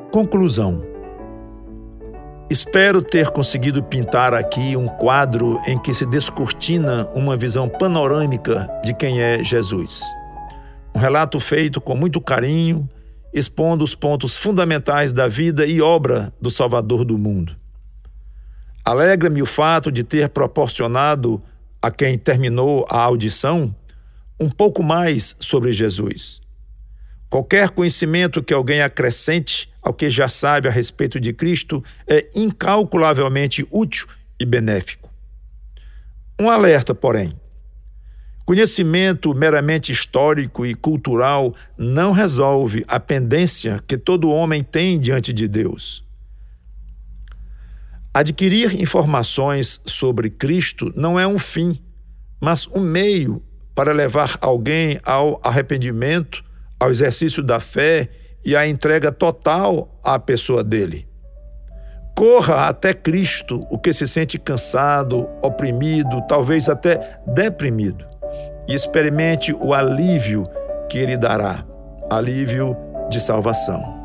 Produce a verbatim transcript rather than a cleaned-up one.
Conclusão. Espero ter conseguido pintar aqui um quadro em que se descortina uma visão panorâmica de quem é Jesus. Um relato feito com muito carinho, expondo os pontos fundamentais da vida e obra do Salvador do mundo. Alegra-me o fato de ter proporcionado a quem terminou a audição um pouco mais sobre Jesus. Qualquer conhecimento que alguém acrescente ao que já sabe a respeito de Cristo é incalculavelmente útil e benéfico. Um alerta, porém. Conhecimento meramente histórico e cultural não resolve a pendência que todo homem tem diante de Deus. Adquirir informações sobre Cristo não é um fim, mas um meio para levar alguém ao arrependimento, ao exercício da fé e à entrega total à pessoa dele. Corra até Cristo o que se sente cansado, oprimido, talvez até deprimido, e experimente o alívio que ele dará, alívio de salvação.